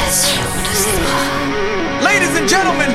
Ladies and gentlemen,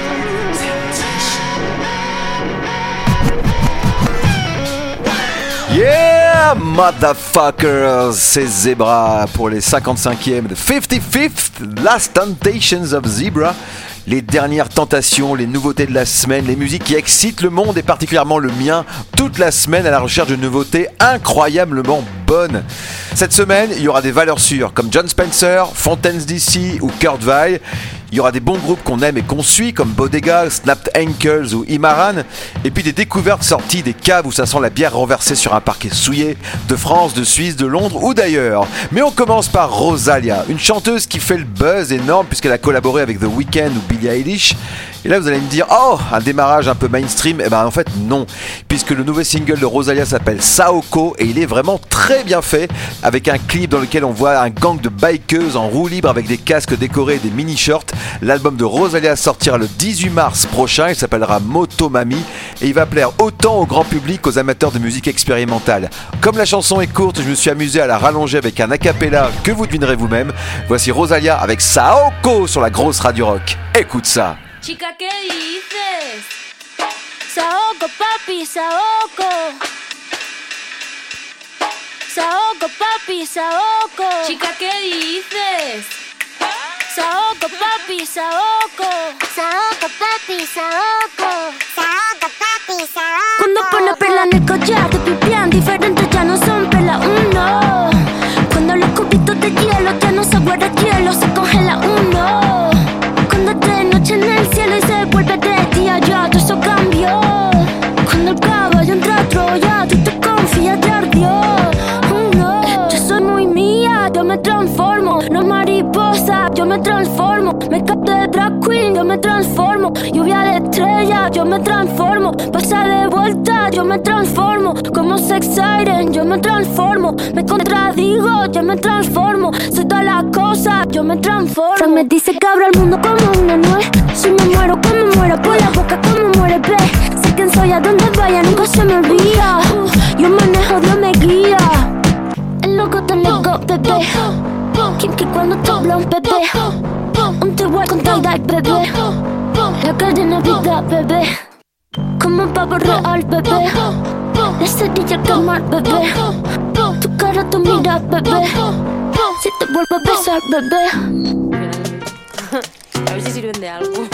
yeah, motherfuckers, c'est Zebra pour les 55e de 55th Last Temptations of Zebra. Les dernières tentations, les nouveautés de la semaine, les musiques qui excitent le monde et particulièrement le mien, toute la semaine à la recherche de nouveautés incroyablement bonnes. Cette semaine, il y aura des valeurs sûres comme John Spencer, Fontaines DC ou Kurt Weill. Il y aura des bons groupes qu'on aime et qu'on suit comme Bodega, Snapped Ankles ou Imaran. Et puis des découvertes sorties des caves où ça sent la bière renversée sur un parquet souillé, de France, de Suisse, de Londres ou d'ailleurs. Mais on commence par Rosalia, une chanteuse qui fait le buzz énorme puisqu'elle a collaboré avec The Weeknd ou Billie Eilish. Et là vous allez me dire, oh, un démarrage un peu mainstream. Eh ben en fait non, puisque le nouveau single de Rosalia s'appelle Saoko et il est vraiment très bien fait, avec un clip dans lequel on voit un gang de bikeuses en roue libre avec des casques décorés et des mini-shorts. L'album de Rosalia sortira le 18 mars prochain, il s'appellera Motomami et il va plaire autant au grand public qu'aux amateurs de musique expérimentale. Comme la chanson est courte, je me suis amusé à la rallonger avec un acapella que vous devinerez vous-même. Voici Rosalia avec Saoko sur la grosse radio rock. Écoute ça. Chica, ¿qué dices? Saoko, papi, Saoko. Saoko, papi, Saoko. Chica, ¿qué dices? Saoko, papi, Saoko. Saoko, papi, Saoko. Saoko, papi, Saoko. Cuando pone perla en el collar, te pipián diferentes, ya no son perla uno. Cuando los cubitos de hielo ya no se guarda hielo, se congela uno. Cuando es de noche en el cielo y se vuelve de día, ya todo eso cambió. Cuando el caballo entra a Troya, tú te confías, te ardió. No, yo soy muy mía, yo me transformo. No mariposa, yo me transformo. Make-up de drag queen, yo me transformo. Lluvia de estrella, yo me transformo. Pasa de vuelta, yo me transformo. Como sex siren, yo me transformo. Me contradigo, yo me transformo. Soy todas las cosas, yo me transformo. Frank me dice que abro el mundo como una nuez. Si me muero, como muero por la boca, como muere, ve. Sé quién soy, a donde vaya, nunca se me olvida. Yo manejo, Dios me guía. El loco te nego, bebé. Kinky cuando te habla un bebé. Un T-Word con tie-dye, bebé. La calle Navidad, bebé. Como un pavo real, bebé. La cerilla al quemar, bebé. Tu cara, tu mira, bebé. Si te vuelvo a besar, bebé. A ver si sirven de algo.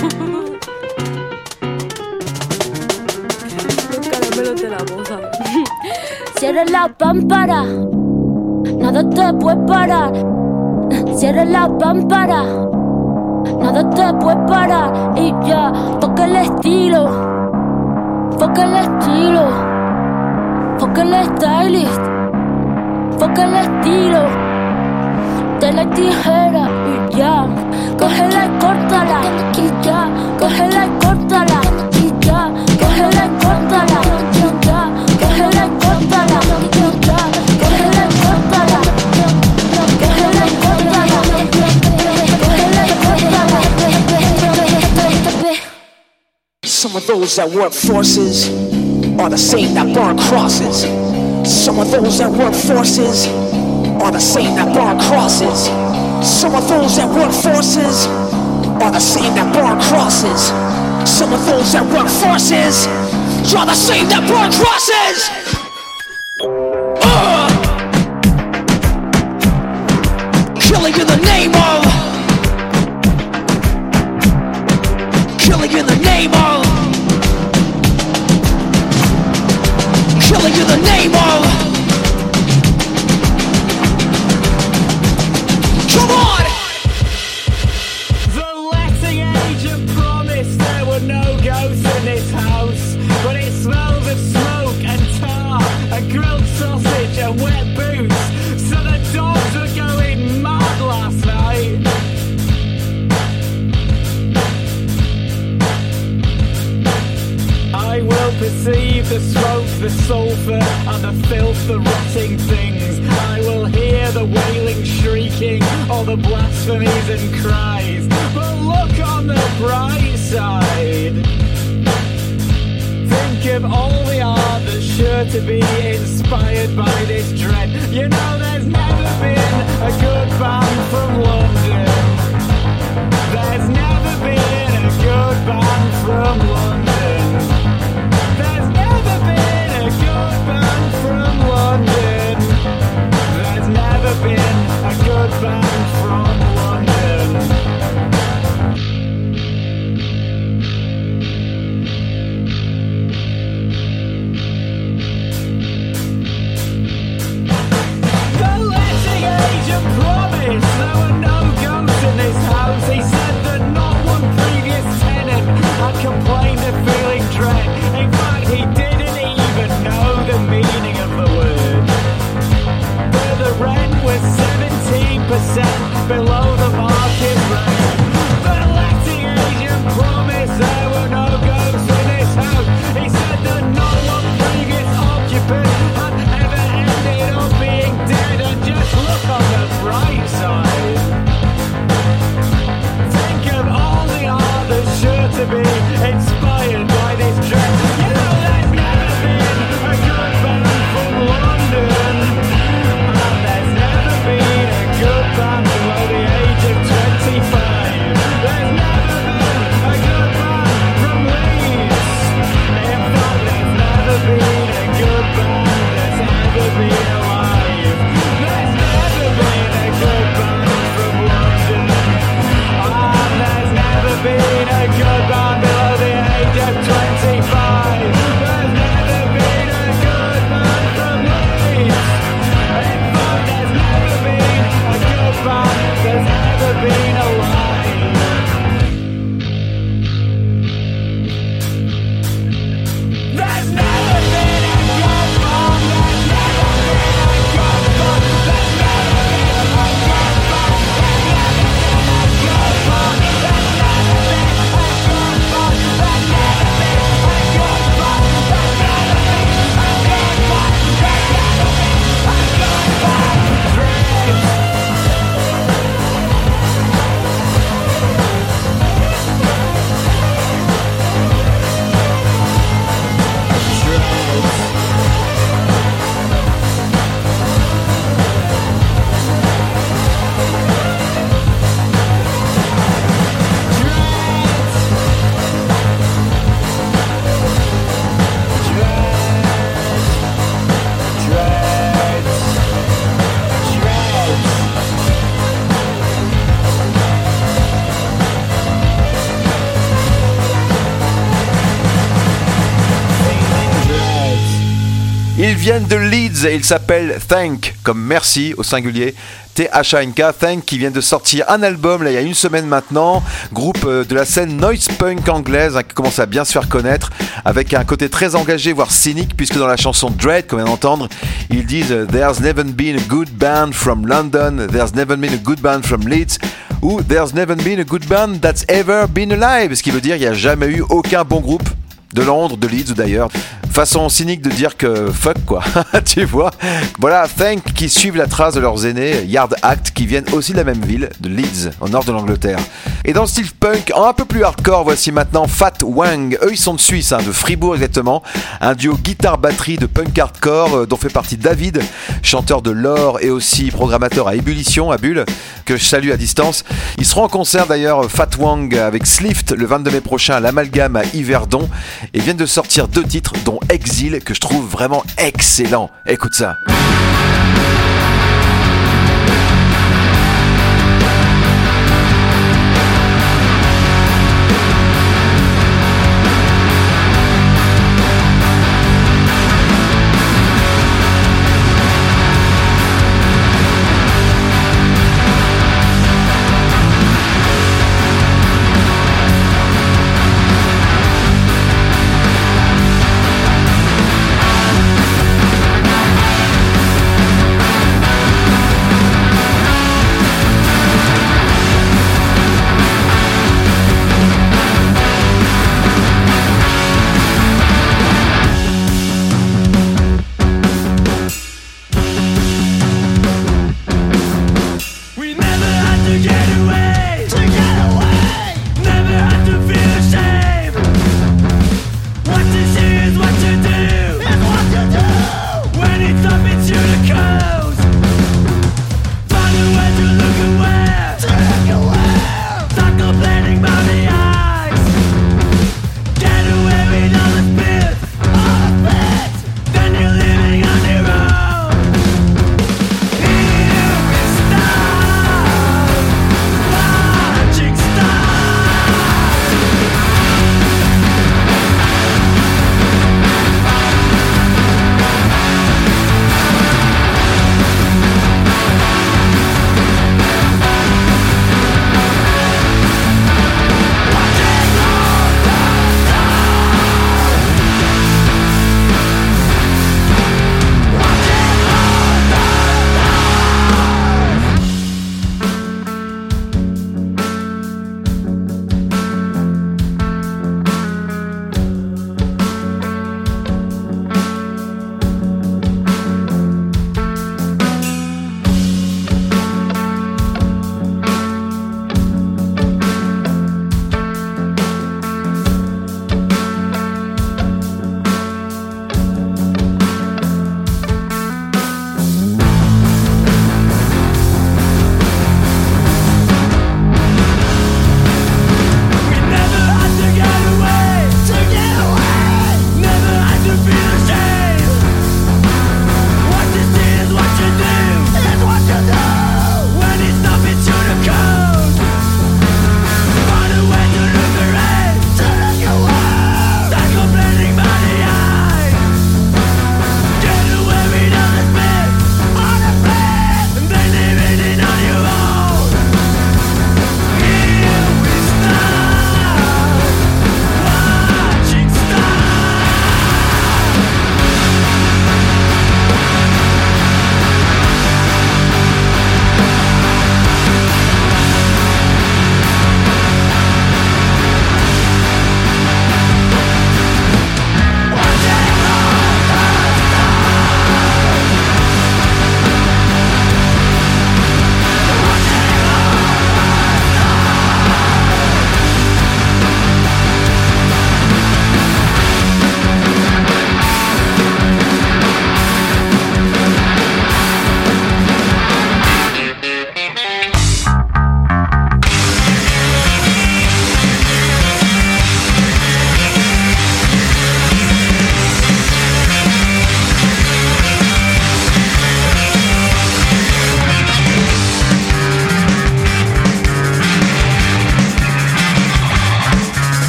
Los caramelos de la boca. Cierra la pámpara, nada te puede parar. Cierra la pámpara, nada te puede parar. Y ya, toca el estilo, foca el estilo, foca el stylist, foca el estilo. De la tijera y ya, cógela y córtala. Y ya, cógela y córtala. Y ya, cógela y córtala. Y ya, cógela y córtala. Y ya, cógela y córtala. Cógela y córtala. Cógela y córtala. Some of those that work forces are the same that burn crosses. Some of those that work forces are the same that burn crosses. Some of those that work forces are the same that burn crosses. Some of those that work forces are the same that burn crosses. Killing in the name of. Killing in the name of. Killing in the name of. Come on! The letting agent promised there were no ghosts in this house, but it smells of smoke and tar and grilled sausage and wet boots, so the dogs were going mad last night. I will perceive the smoke, the sulphur, and the filth, the rotting things. I will hear the wailing, shrieking, all the blasphemies and cries. But look on the bright side. Think of all the art that's sure to be inspired by this dread. You know there's never been a good band from London. viennent de Leeds et ils s'appellent Thank, comme merci au singulier. T-H-A-N-K, Thank, qui vient de sortir un album là, il y a une semaine maintenant, groupe de la scène noise punk anglaise qui commence à bien se faire connaître, avec un côté très engagé, voire cynique, puisque dans la chanson Dread qu'on vient d'entendre, ils disent There's never been a good band from London, there's never been a good band from Leeds, ou There's never been a good band that's ever been alive, ce qui veut dire il n'y a jamais eu aucun bon groupe de Londres, de Leeds ou d'ailleurs. Façon cynique de dire que fuck quoi, tu vois. Voilà, Thank qui suivent la trace de leurs aînés Yard Act qui viennent aussi de la même ville, de Leeds, au nord de l'Angleterre. Et dans le style punk, un peu plus hardcore, voici maintenant Fat Wang. Eux ils sont de Suisse, de Fribourg exactement. Un duo guitare-batterie de punk hardcore dont fait partie David, chanteur de Lore et aussi programmateur à Ébullition, à Bulle, que je salue à distance. Ils seront en concert d'ailleurs, Fat Wang avec Slift le 22 mai prochain à l'Amalgame à Yverdon et viennent de sortir 2 titres dont Exil que je trouve vraiment excellent. Écoute ça.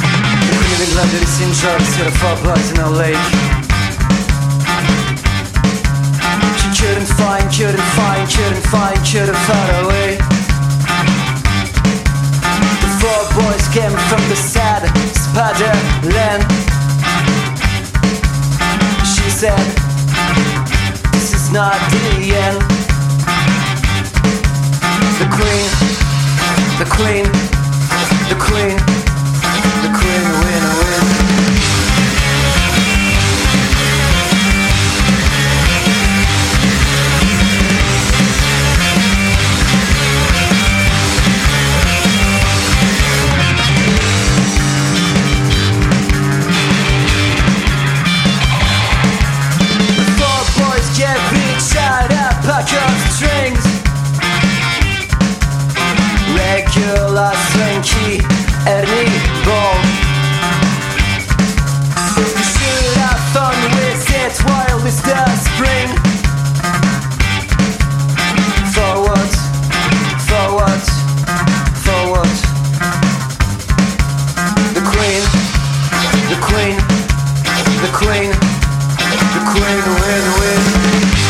George to the 4 blocks in a lake. couldn't find a way. The four boys came from the sad spider land. She said, this is not the end. The queen, the queen, the queen, the queen, win. Strings, regular swanky Ernie Ball. You should have fun with it while it's the spring. Forward, forward, forward. The queen, the queen, the queen, the queen, win.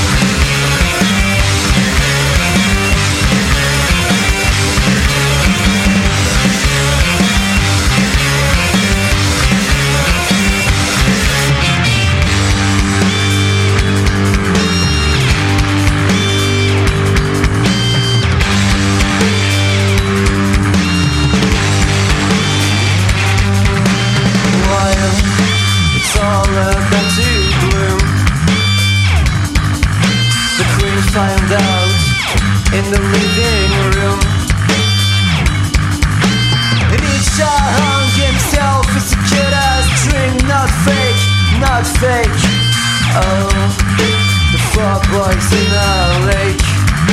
Find out in the living room. And each hung himself as a good as dream. Not fake, not fake. Oh, the four boys in the lake.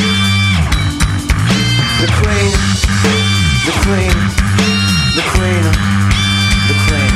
The queen, the queen, the queen, the queen.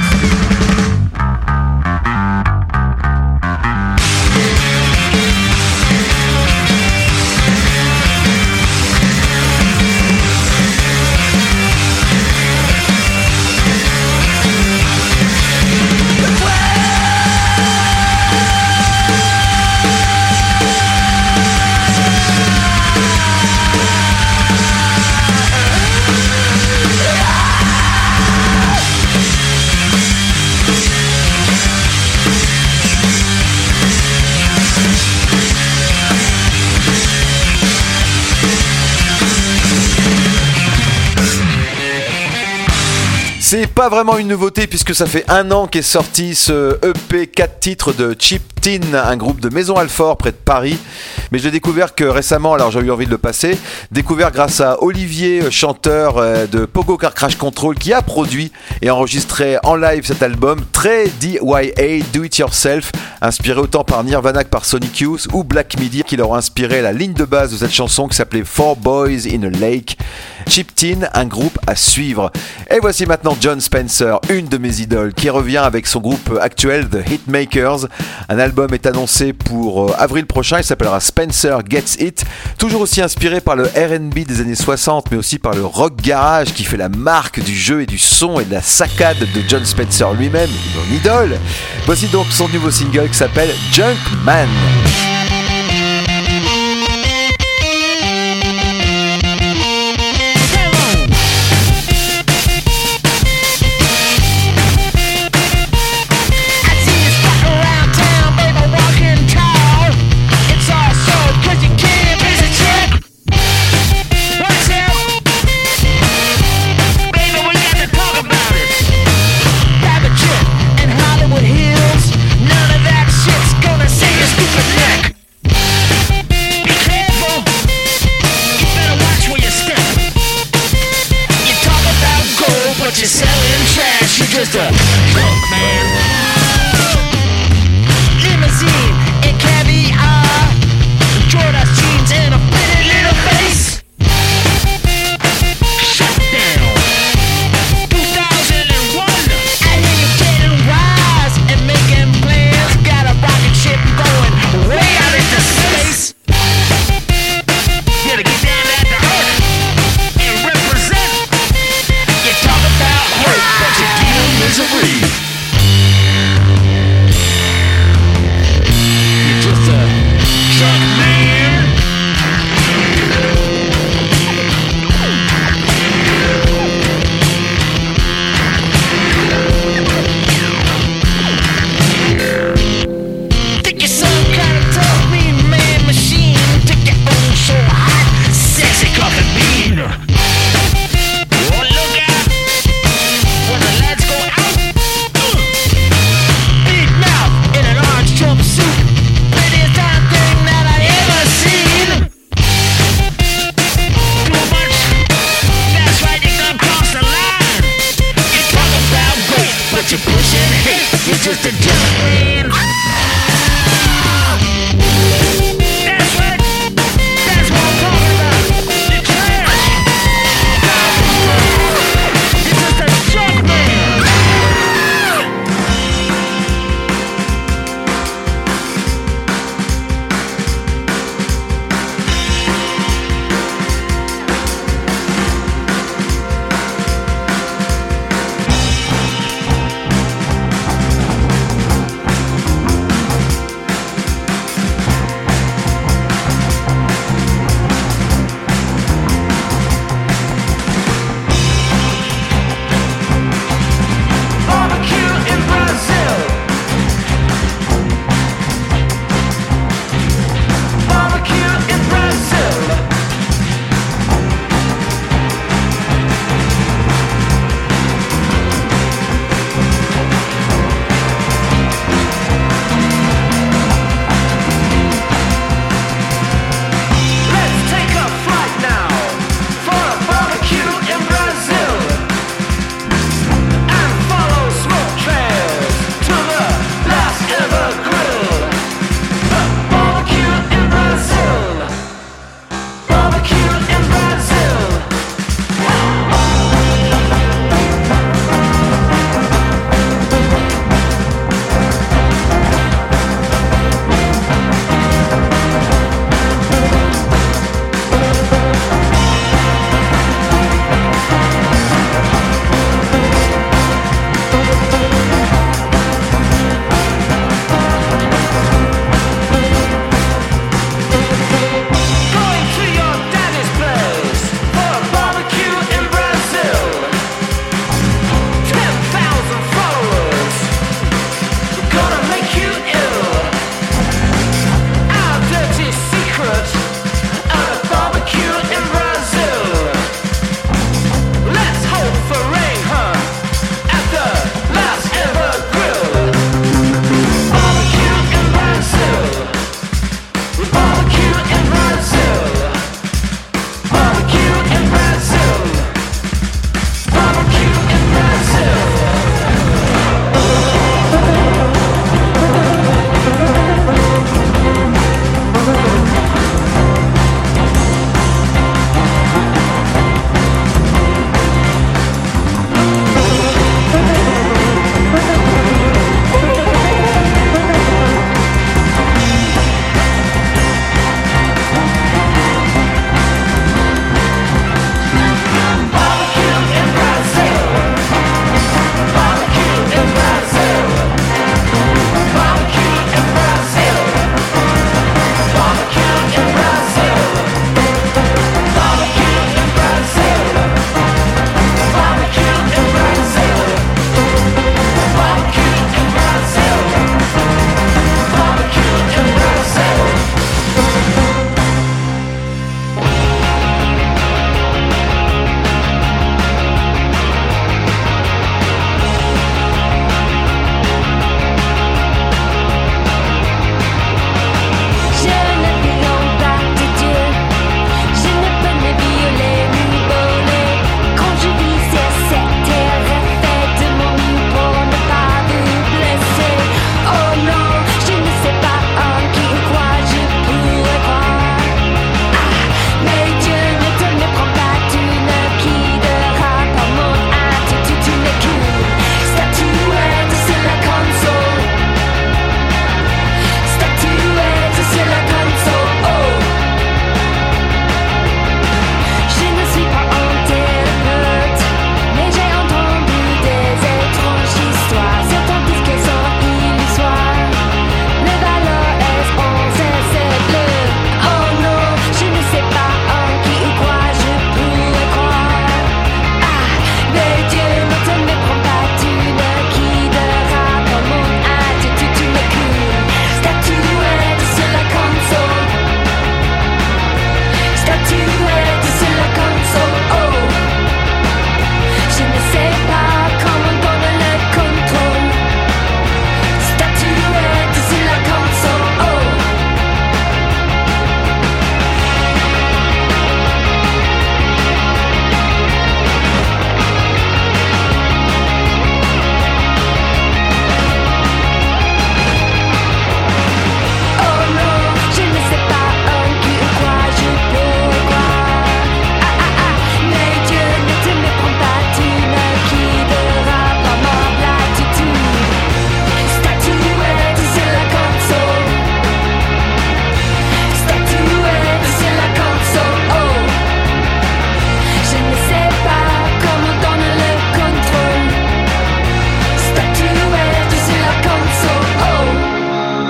C'est pas vraiment une nouveauté puisque ça fait 1 an qu'est sorti ce EP 4 titres de Chip Tin, un groupe de Maison Alfort près de Paris. Mais je l'ai découvert que récemment, alors j'ai eu envie de le passer. Découvert grâce à Olivier, chanteur de Pogo Car Crash Control, qui a produit et enregistré en live cet album très DIY, Do It Yourself, inspiré autant par Nirvana que par Sonic Youth ou Black Midi, qui leur a inspiré la ligne de base de cette chanson qui s'appelait Four Boys in a Lake. Chip Tin, un groupe à suivre. Et voici maintenant Jon Spencer, une de mes idoles, qui revient avec son groupe actuel The Hitmakers. Un album est annoncé pour avril prochain, il s'appellera Spencer Gets It. Toujours aussi inspiré par le R&B des années 60, mais aussi par le rock garage qui fait la marque du jeu et du son et de la saccade de Jon Spencer lui-même, mon idole. Voici donc son nouveau single qui s'appelle Junkman. Hills, none of that shit's gonna save your stupid neck.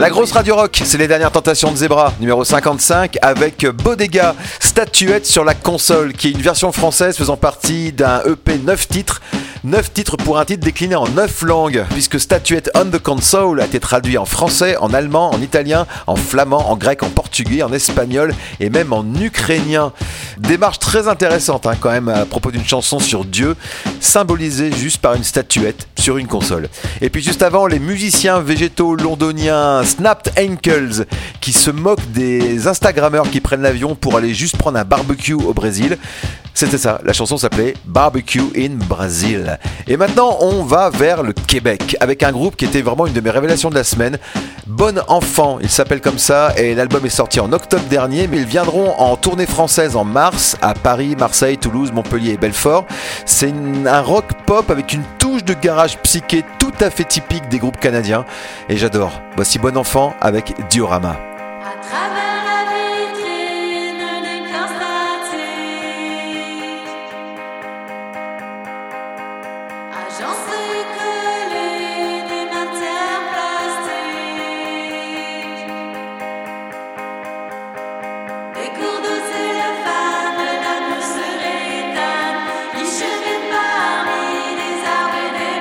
La grosse radio rock, c'est les dernières tentations de Zebra, numéro 55, avec Bodega, Statuette sur la console, qui est une version française faisant partie d'un EP 9 titres. 9 titres pour un titre décliné en 9 langues, puisque Statuette on the Console a été traduit en français, en allemand, en italien, en flamand, en grec, en portugais, en espagnol et même en ukrainien. Démarche très intéressante quand même à propos d'une chanson sur Dieu, symbolisée juste par une statuette sur une console. Et puis juste avant, les musiciens végétaux londoniens Snapped Ankles qui se moquent des Instagrammeurs qui prennent l'avion pour aller juste prendre un barbecue au Brésil. C'était ça, la chanson s'appelait Barbecue in Brazil. Et maintenant, on va vers le Québec avec un groupe qui était vraiment une de mes révélations de la semaine. Bon Enfant, il s'appelle comme ça et l'album est sorti en octobre dernier, mais ils viendront en tournée française en mars à Paris, Marseille, Toulouse, Montpellier et Belfort. C'est un rock pop avec une touche de garage psyché tout à fait typique des groupes canadiens et j'adore. Voici Bon Enfant avec Diorama. À travers la vitrine des cœurs statiques, agencés collés des matières plastiques, des cours d'eau cellophanes, de la mousse rétane, qui cheminent parmi des arbres et des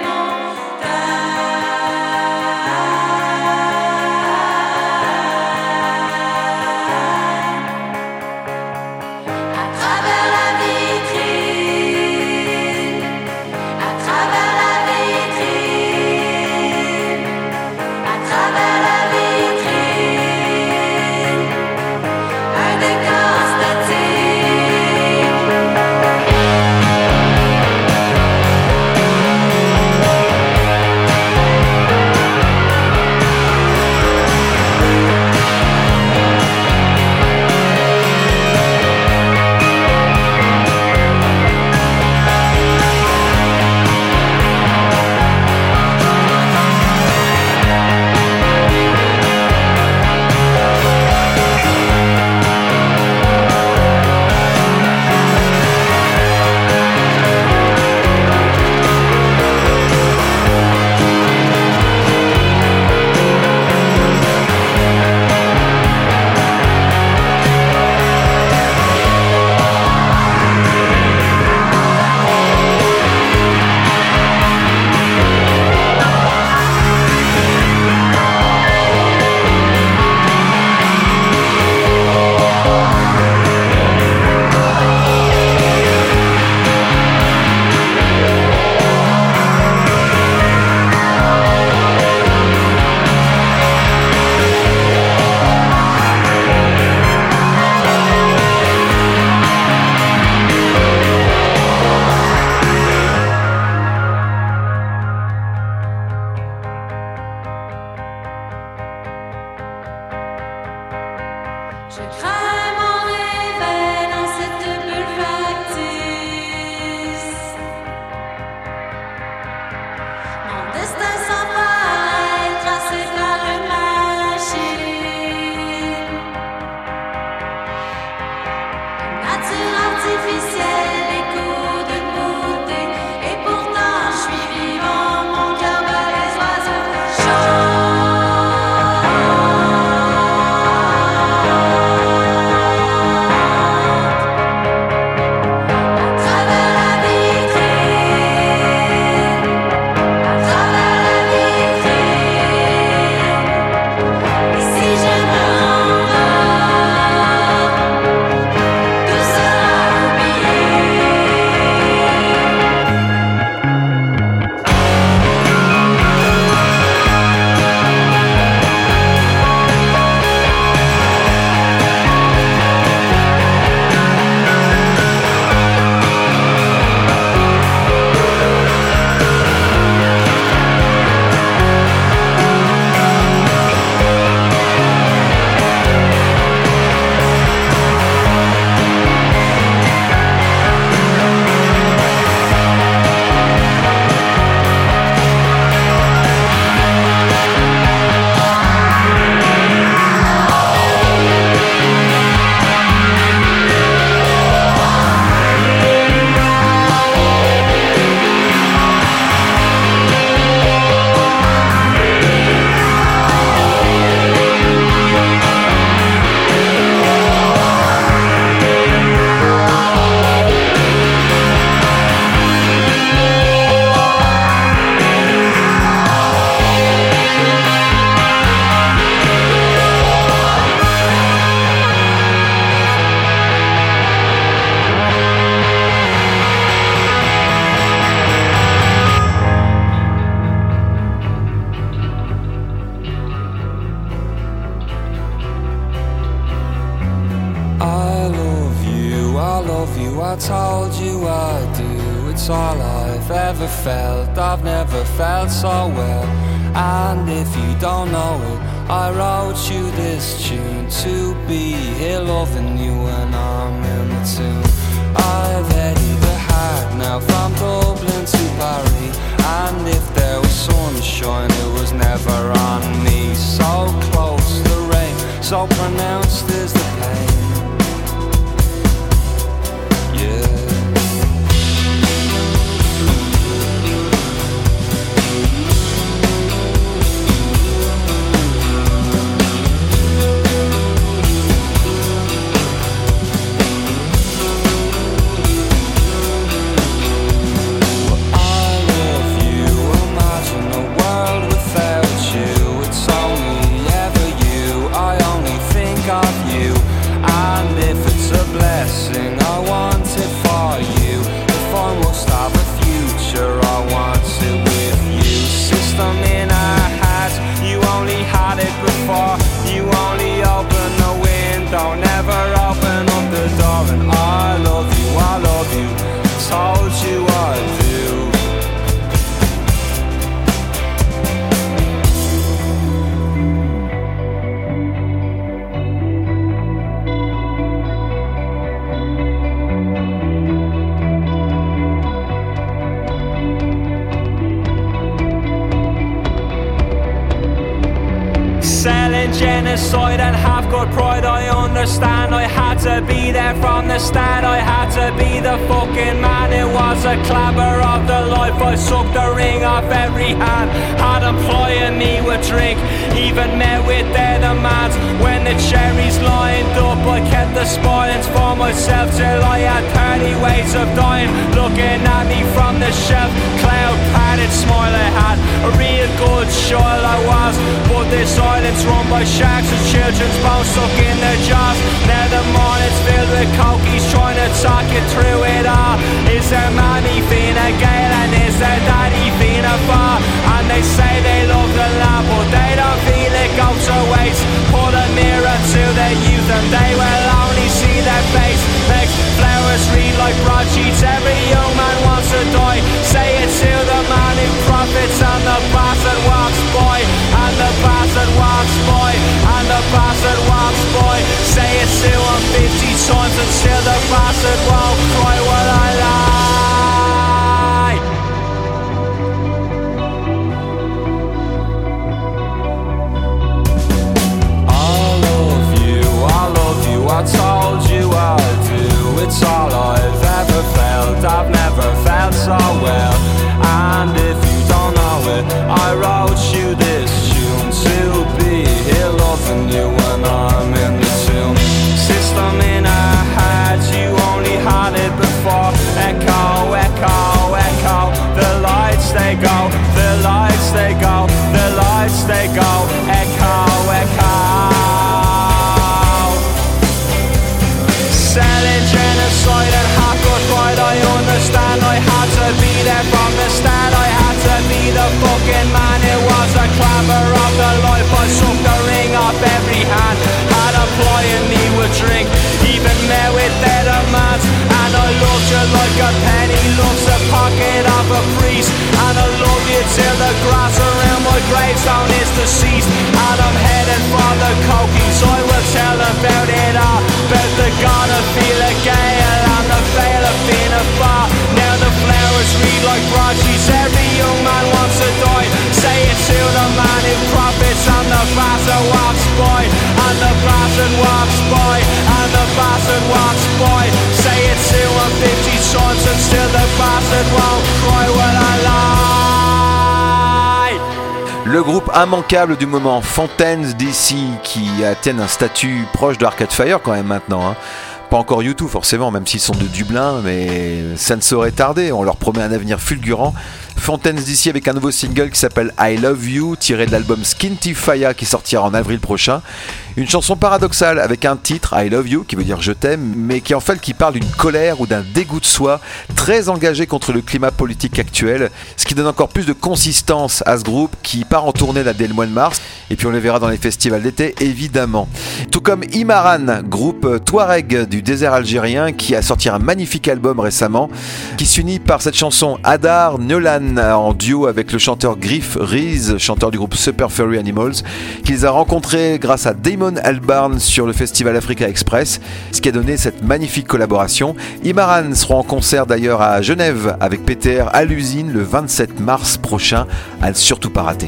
love you, I told you I do. It's all I've ever felt, I've never felt so well. And if you don't know it, I wrote you this tune to be here loving you when I'm in the tune. I've headed the hard now from Dublin to Paris, and if there was sunshine it was never on me. So close the rain, so pronounced is the pain. Yeah. Genocide and have got pride, I understand. I had to be there from the start, I had to be the fucking man. It was a clabber of the life, I sucked the ring off every hand. Had employing me with drink, even met with their demands. When the cherries lined up, I kept the spoilings for myself till I had 30 ways of dying. Looking at me from the shelf, cloud padded smile I had. A real good child I was, but this island's run by sharks and children's bones stuck in their jaws. Now the morning's filled with cokies trying to talk you through it all. Is their mommy Fina Gale and is their daddy Fina Far? And they say they love the lad but they don't feel it goes to waste. Put a mirror to their youth and they will only see their face. Makes flowers read like broadsheets, every young man wants to die. Say it to the man who profits and the bastard walks by. And the bastard walks by, and the bastard walks by. Say it to him 50 times and still the bastard won't cry. What I lie. I told you I do. It's all I've ever felt, I've never felt so well. And if you don't know it, I wrote you this tune to be here loving you when I'm in the tune. System in our heads, you only had it before. Echo, echo, echo. The lights they go, the lights they go, the lights they go. Echo, echo. Selling genocide and half-good pride, I understand. I had to be there from the start, I had to be the fucking man. It was a clabber of the life, I sucked the ring off every hand. Had employing me with drink, even met with their demands. And I loved you like a penny loves the pocket of a priest. And I love you till the grass around my gravestone is deceased. And I'm headed for the cokies, I will tell about it all. About the god of Fela Gale and the veil of Fina Far. Now the flowers read like broadsheets, every young man wants to die. Say it to the man who profits and the bastard walks by. And the bastard walks by, and the bastard walks by. Say it to him 50 times and still the bastard won't cry. When I lie. Le groupe immanquable du moment, Fontaines DC, qui atteignent un statut proche de Arcade Fire quand même maintenant, hein. Pas encore U2 forcément, même s'ils sont de Dublin, mais ça ne saurait tarder, on leur promet un avenir fulgurant. Fontaine's DC avec un nouveau single qui s'appelle I Love You, tiré de l'album Skintifaya qui sortira en avril prochain. Une chanson paradoxale avec un titre I Love You qui veut dire je t'aime, mais qui en fait qui parle d'une colère ou d'un dégoût de soi très engagé contre le climat politique actuel, ce qui donne encore plus de consistance à ce groupe qui part en tournée là dès le mois de mars, et puis on les verra dans les festivals d'été évidemment. Tout comme Imaran, groupe Touareg du désert algérien qui a sorti un magnifique album récemment, qui s'unit par cette chanson Adar Nolan en duo avec le chanteur Griff Rees, chanteur du groupe Super Furry Animals, qu'ils a rencontré grâce à Damon Albarn sur le festival Africa Express, ce qui a donné cette magnifique collaboration. Imaran seront en concert d'ailleurs à Genève avec PTR à l'usine le 27 mars prochain, à ne surtout pas rater.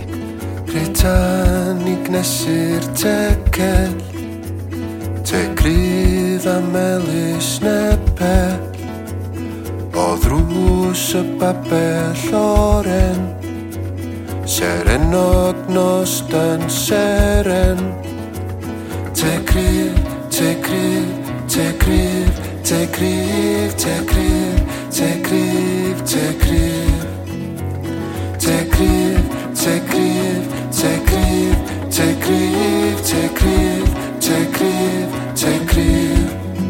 Take grief, take grief, take grief, take grief, take grief, take grief, take grief, take grief, take grief, take grief, take grief, take grief, take grief, take grief.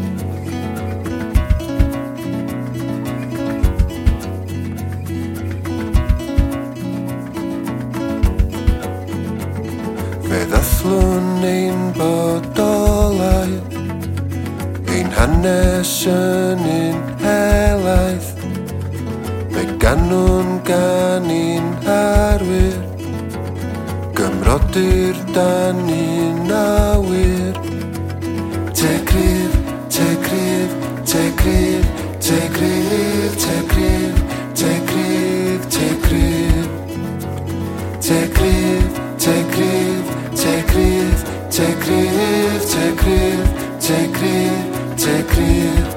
Feddallwn ein bodolaeth, ein hanes yn un helaeth, mae ganwn gan un harwyr, gymrodir dan un awyr. Take grief, take grief, take grief, take grief, take grief, take grief, take grief, take grief, take grief. Take grief, take grief, take grief, take grief, take grief.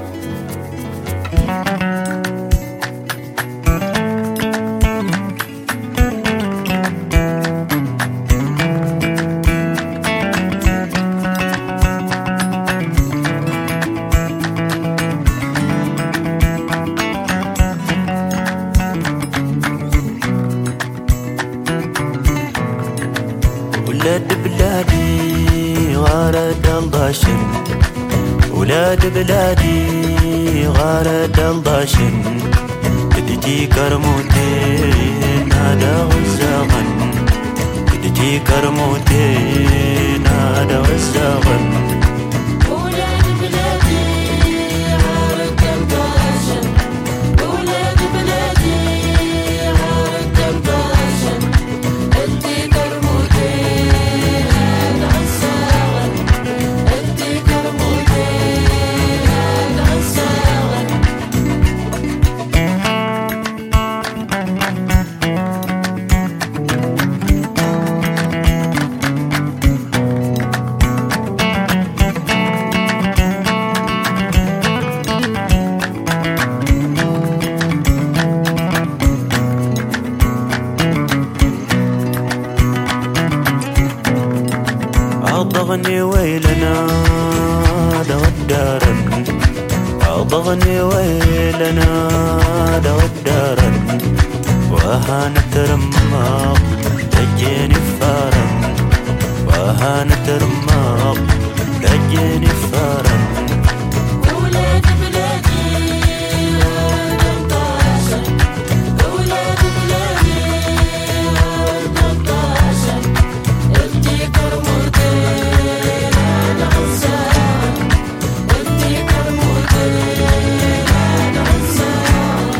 ولاد بلادي غارد الضاشن بدتي كرموتين هذا والزغن بدتي كرموتين هذا والزغن ولاد بلادي غارد الضاشن ولاد بلادي غارد الضاشن بدتي كرموتين هذا والزغن بدتي كرموتين هذا والزغن. أضغني ويلنا دو الدارن أضغني ويلنا دو الدارن وهانت رماق دجيني فارن وهانت رماق دجيني فارن ولاد بلادي ولد الطاشن ولاد بلادي ولد الطاشن ادي كرموتين هذا غزال ادي كرموتين هذا غزال.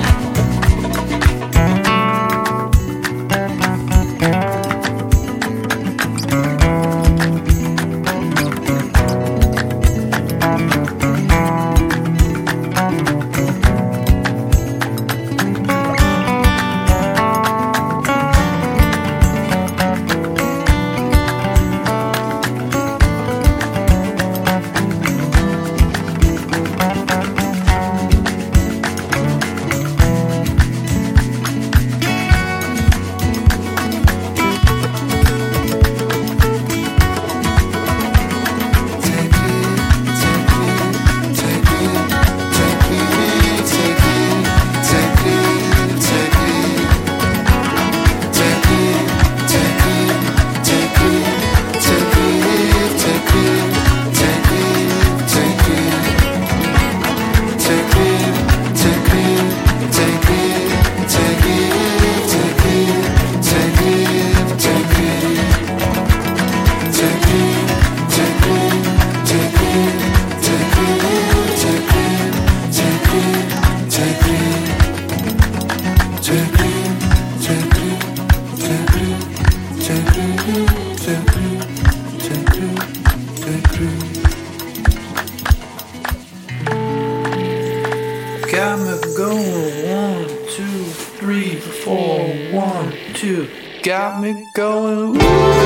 Got me going 1, 2, 3, 4, 1, 2. Got me going.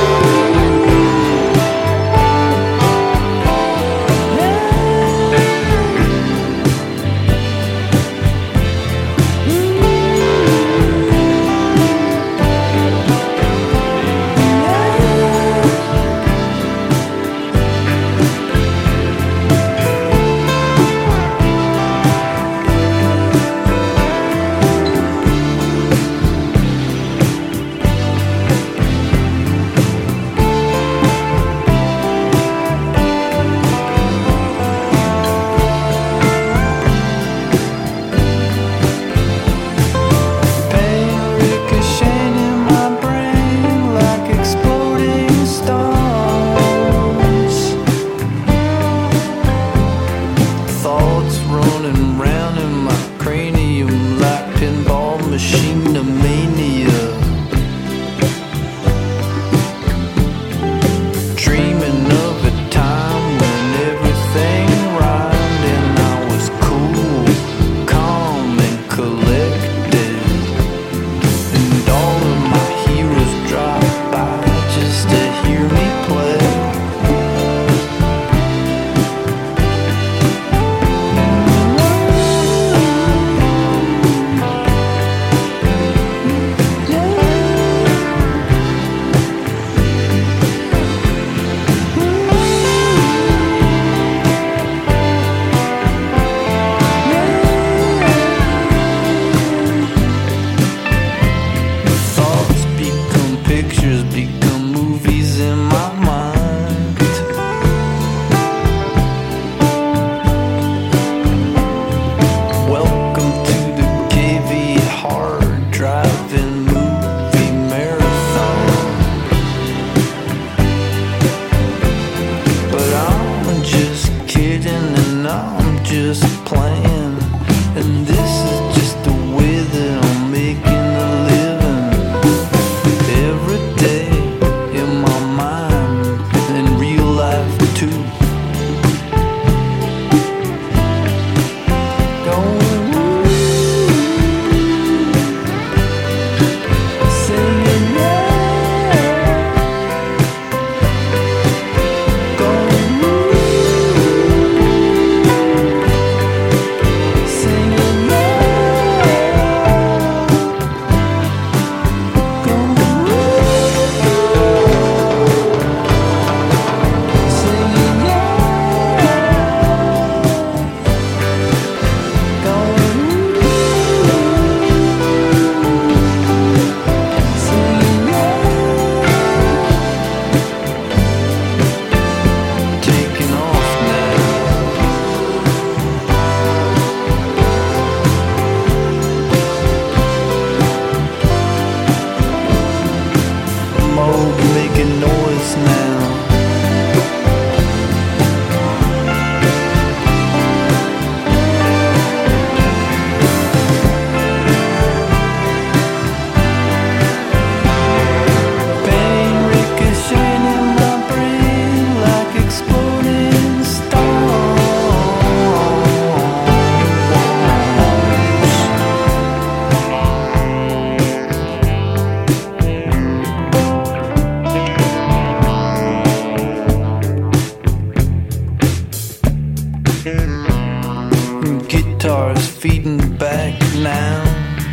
Guitars feeding back now.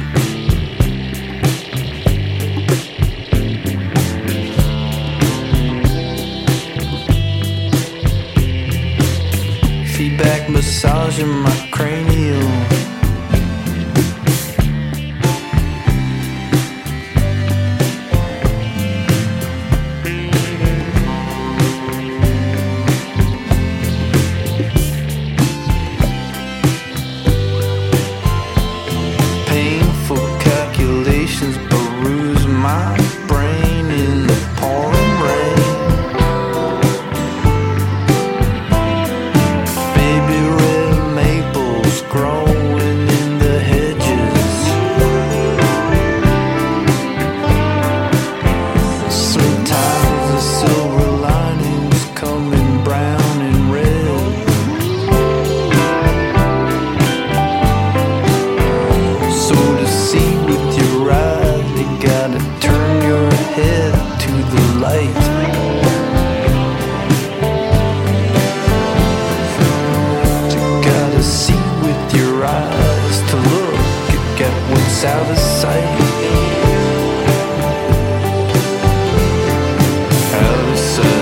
Feedback massaging my cranial. Baby red maples your eyes to look at what's out of sight. Out of sight.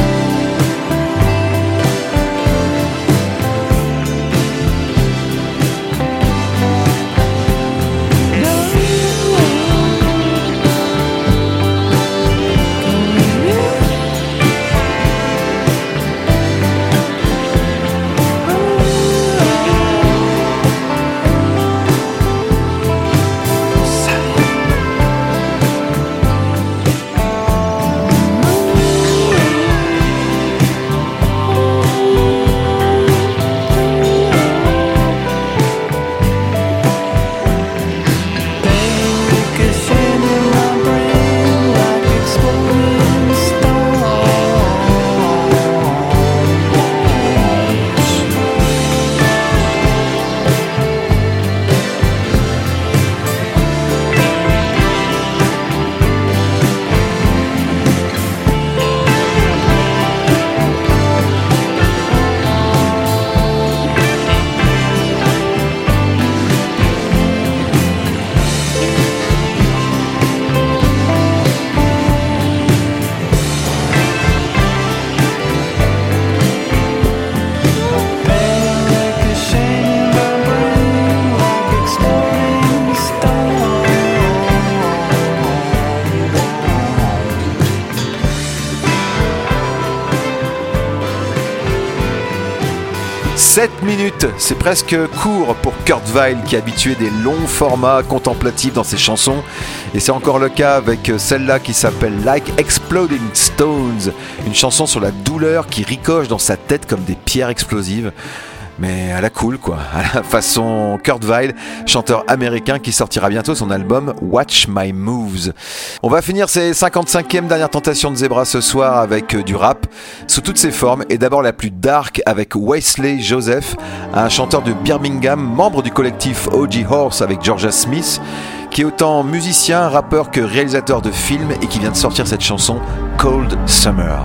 C'est presque court pour Kurt Weill qui est habitué des longs formats contemplatifs dans ses chansons, et c'est encore le cas avec celle-là qui s'appelle Like Exploding Stones, une chanson sur la douleur qui ricoche dans sa tête comme des pierres explosives. Mais à la cool quoi, à la façon Kurt Weill, chanteur américain qui sortira bientôt son album Watch My Moves. On va finir ces 55e dernières tentations de Zebra ce soir avec du rap sous toutes ses formes, et d'abord la plus dark avec Wesley Joseph, un chanteur de Birmingham, membre du collectif O.G. Horse avec Georgia Smith, qui est autant musicien, rappeur que réalisateur de films, et qui vient de sortir cette chanson Cold Summer.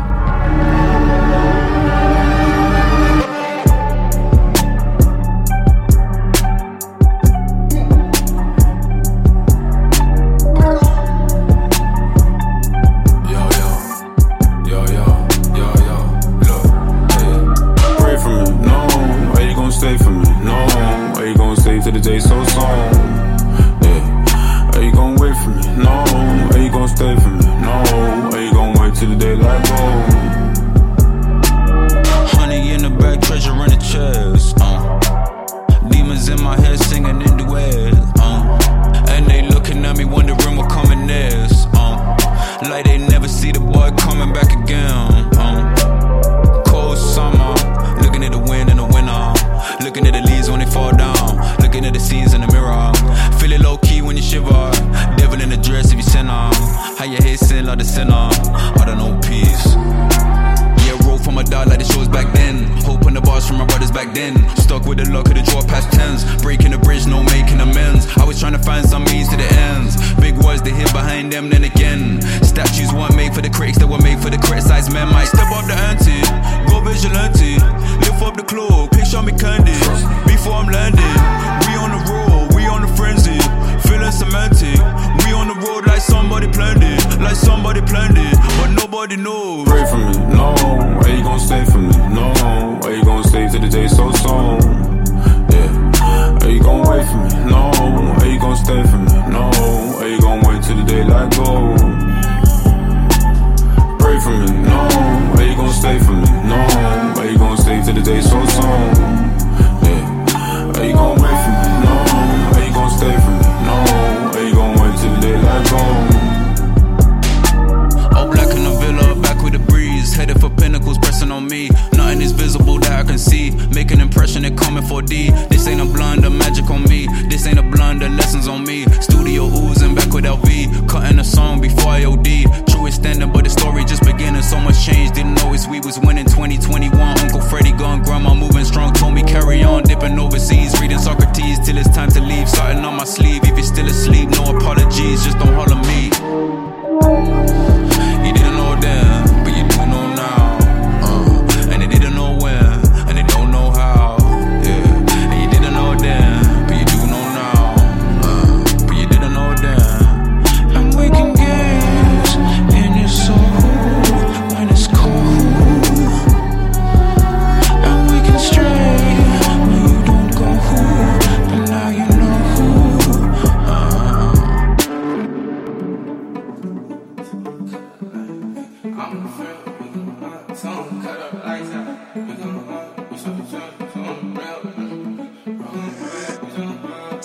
To the day so soon, yeah. Are you gon' wait for me? No. Are you gon' stay for me? No. Are you gon' wait till the daylight goes? Honey in the back, treasure in the chest. Demons in my head singing in duets. And they looking at me wondering what coming next. Like they never see the boy coming back again. Cold summer, looking at the wind in the winter, looking at the leaves when they fall down. Looking at the scenes in the mirror, feel it low key when you shiver. Devil in the dress if you sinner. How your head sin like the sinner. I don't know peace. Yeah, roll from a dog like the shows back then. Hope on the bars from my brothers back then. Stuck with the luck of the draw past tens. Breaking the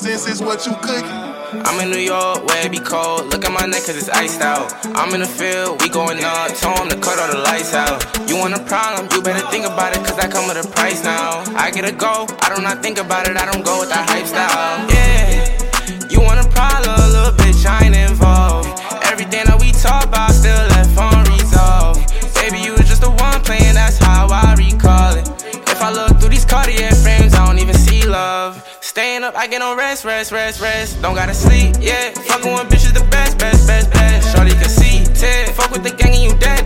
Since it's what you cooking. I'm in New York, where it be cold. Look at my neck cause it's iced out. I'm in the field, we going up. Told him to cut all the lights out. You want a problem, you better think about it cause I come with a price now. I get a go, I do not think about it, I don't go with that hype style. Yeah, you want a problem, little bitch, I ain't involved. Everything that we talk about still left unresolved. Baby, you was just the one playing, that's how I recall it. If I look through these Cartier frames, I don't even see love. Staying up, I get no rest. Don't gotta sleep, yeah. Fucking with bitches the best. Shorty can see, Ted. Fuck with the gang and you dead.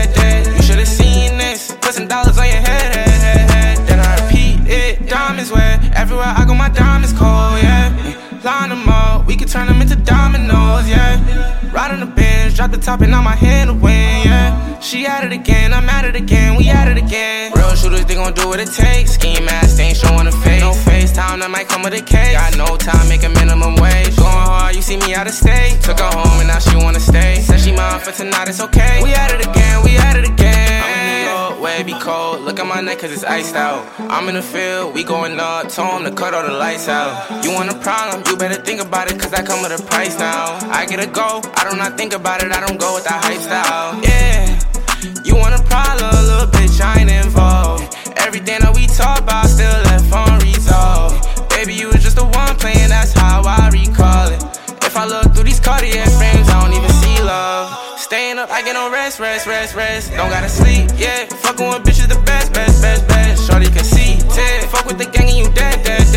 You should've seen this. Put some dollars on your head. Then I repeat it. Diamonds wet. Everywhere I go, my diamonds cold, yeah. Line them up, we can turn them into dominoes, yeah. Ride on the bench, drop the top and on my hand to win, yeah. She at it again, I'm at it again, we at it again. Real shooters, they gon' do what it takes. Scheme ass, they ain't showing a face. No FaceTime, that might come with a case. Got no time, make a minimum wage. Going hard, you see me out of state. Took her home and now she wanna stay. Said she mine for tonight, it's okay. We at it again, we at it again. I'm in New York, where it be cold. Look at my neck cause it's iced out. I'm in the field, we going up. Told him to cut all the lights out. You want a problem, you better think about it cause I come with a price now. I get a go, I do not think about it, I don't go with that hype style. Yeah, you want a problem, little bitch, I ain't involved. Everything that we talk about still left unresolved. Baby, you was just the one playing, that's how I recall it. If I look through these Cartier frames, I don't even see love. Staying up, I get no rest. Don't gotta sleep, yeah. Fucking with bitches the best. Shorty can see, Ted. Fuck with the gang and you dead.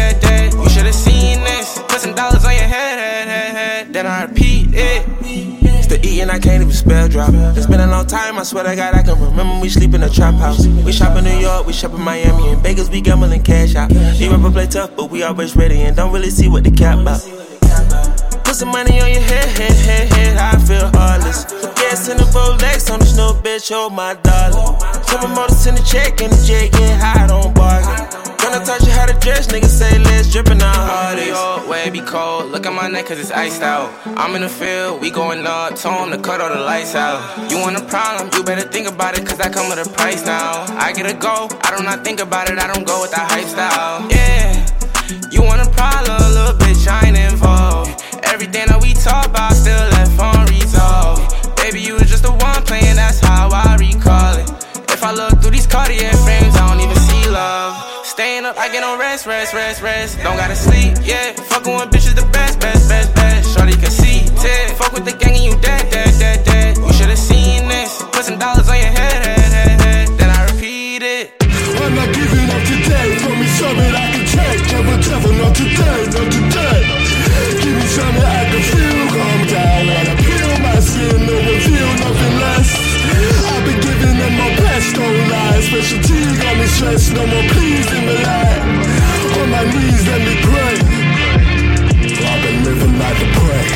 You should've seen this. Put some dollars on your head. Then I repeat it. It's the E and I can't even spell drop. It's been a long time, I swear to God I can remember we sleep in a trap house. We shop in New York, we shop in Miami. In Vegas we gambling cash out. We rapper play tough, but we always ready and don't really see what the cap about. Put some money on your head, I feel heartless. Gas in the Rolex on this new bitch, oh my darling. Some motors in the check and the jet, get high, don't bargain. Gonna touch you how to dress, niggas say let's drippin' out hardest. Yo, where it be cold, look at my neck cause it's iced out. I'm in the field, we going up, told him to cut all the lights out. You want a problem, you better think about it cause I come with a price now. I get a go, I do not think about it, I don't go with that hype style. Yeah, you want a problem, little bitch, I ain't involved. Everything that we talk about still left unresolved. Baby, you was just the one playing, that's how I recall it. If I look through these Cartier frames, I don't even see love. Staying up, I get no rest. Don't gotta sleep, yeah. Fucking with bitches the best. Shorty can see, Ted. Fuck with the gang and you dead. You should've seen this. Put some dollars on your head. Then I repeat it. I'm not giving up today. Throw me something I can take. Never, not today. Give me something I can feel. Calm down, wanna peel my skin. No reveal, nothing less. I've been giving them my best, don't lie. Specialty got me stressed, no more please in the light. On my knees, let me pray. I've been living like a prey.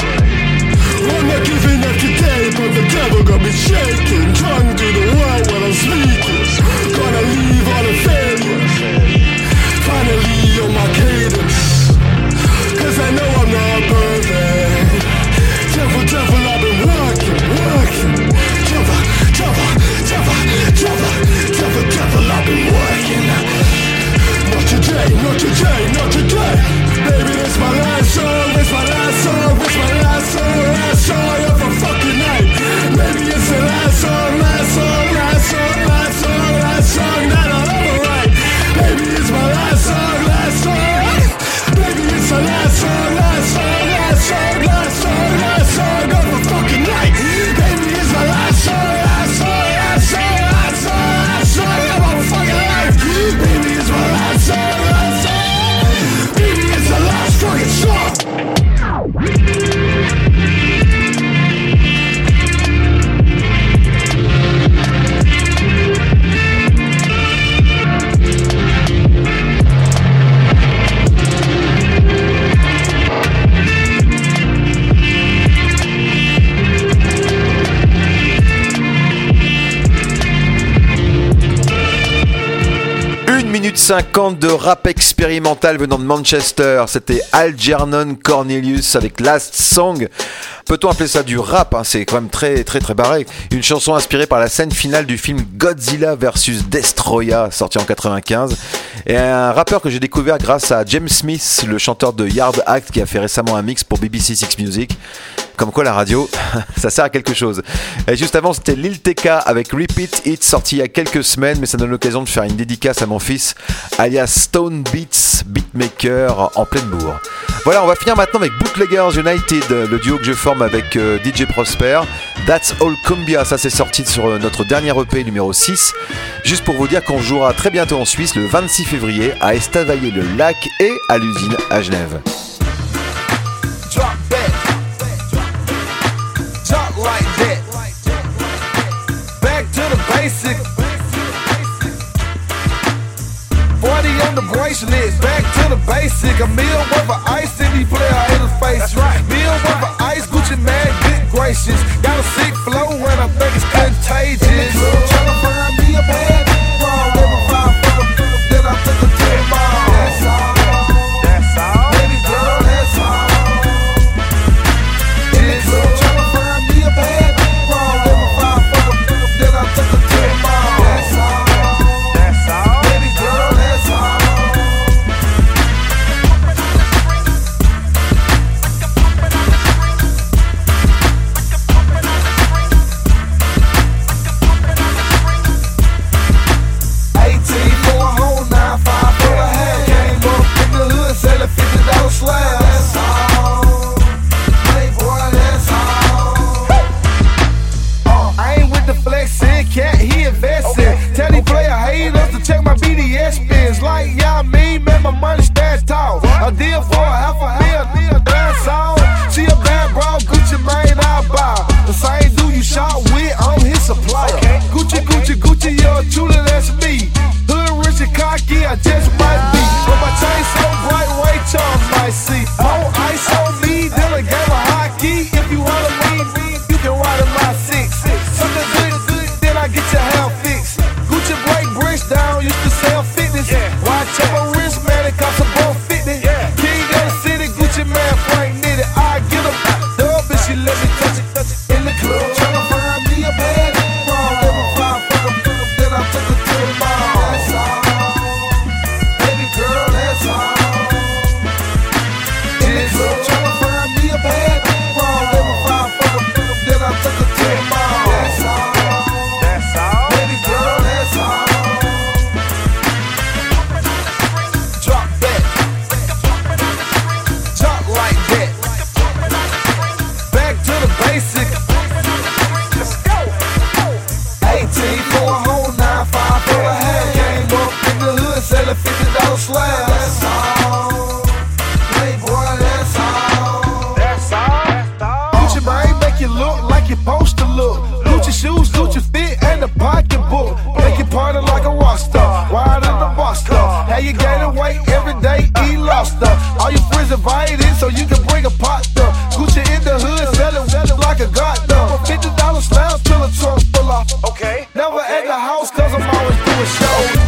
I'm not giving up today, but the devil got me shaking. Tongue to the world when I'm speaking. Gonna leave all the failure. Finally on my cadence. 50 de rap expérimental venant de Manchester, c'était Algernon Cornelius avec Last Song. Peut-on appeler ça du rap, hein? C'est quand même très barré. Une chanson inspirée par la scène finale du film Godzilla vs Destroya, sorti en 95. Et un rappeur que j'ai découvert grâce à James Smith, le chanteur de Yard Act, qui a fait récemment un mix pour BBC Six Music. Comme quoi la radio, ça sert à quelque chose. Et juste avant, c'était Lil TK avec Repeat It, sorti il y a quelques semaines, mais ça donne l'occasion de faire une dédicace à mon fils, alias Stone Beats, beatmaker en pleine bourre. Voilà, on va finir maintenant avec Bootleggers United, le duo que je forme avec DJ Prosper. That's All Cumbia, ça c'est sorti sur notre dernier EP numéro 6. Juste pour vous dire qu'on jouera très bientôt en Suisse, le 26 février, à Estavayer-le-Lac et à l'usine à Genève. Basic 40 on the bracelet, back to the basic. A meal worth of ice and he play her in his face. That's right. Meal worth of ice, Gucci mad, good gracious. Got a sick flow and I think it's contagious. Tryna find me a bad wrong, never find for the then I took her to the mall. That's all, that's all, baby girl, that's all. Just tryna find me a bad wrong, never find for the then I took her to the mall. That's all, that's all, baby girl, that's all. Check my BDS spins like y'all mean, man, my money stand tall. A deal for half a meal, that's all. She a bad bro, Gucci Mane, I buy. The same dude you shot with, I'm his supplier. Gucci, Gucci, Gucci, you're truly that's me. Hood rich and cocky, I just might be. But my chain so bright, Ray Charles might see. More ice on me than a game of hockey. If you wanna me, you can ride in my six. Something good, then I get your hair fixed. Gucci break bricks down, used to sell fitness. Watch out my wrist, man, it costs a bone fitness. King of the city, Gucci man, Frank knitted. I get a dub and she let me touch it in the club. Tryna find me a bad wrong, never find for them, then I took her to the mall. That's all, baby girl, that's all. In the club, tryna find me a bad wrong, never find for them, then I took her to the mall. That's all, that's all, baby girl, that's all. Drop back, drop like that. Back to the basic. Let's go. 18 for a whole 9-5 for a half. Came up in the hood, selling $50 slab. That's all, Playboy, that's all. That's all. Gucci Mane make you look like you're supposed to look. Gucci shoes, Gucci fit, and the pocketbook. Make you party like a rock star, wild in the Buster. How you gaining weight every day, eat lobster. All your friends invited so you can bring a pot up. Gucci in the hood, selling like a goddamn. $50 slabs till the trunk full of. Okay. Never at the house cause I'm always doing shows.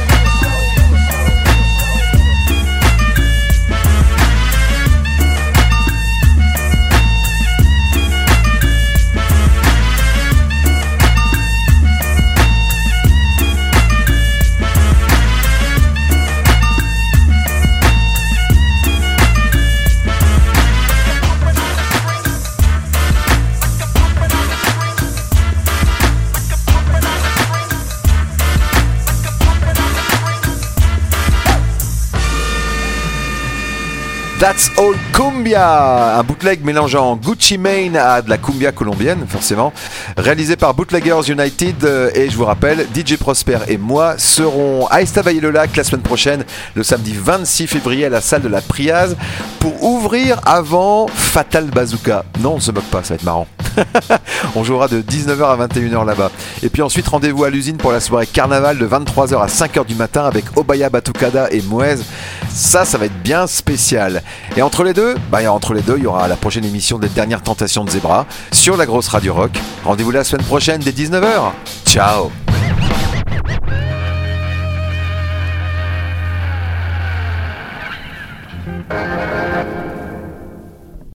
That's All Cumbia, un bootleg mélangeant Gucci Mane à de la cumbia colombienne, forcément, réalisé par Bootleggers United. Et je vous rappelle, DJ Prosper et moi serons à Estavayer-le-Lac la semaine prochaine, le samedi 26 février à la salle de la Priaz, pour ouvrir avant Fatal Bazooka. Non, on ne se moque pas, ça va être marrant. On jouera de 19h à 21h là-bas. Et puis ensuite, rendez-vous à l'usine pour la soirée carnaval de 23h à 5h du matin avec Obaya Batucada et Muez. Ça va être bien spécial. Et entre les deux, il y aura la prochaine émission des dernières tentations de Zebra sur la grosse radio rock. Rendez-vous la semaine prochaine dès 19h. Ciao. Bye.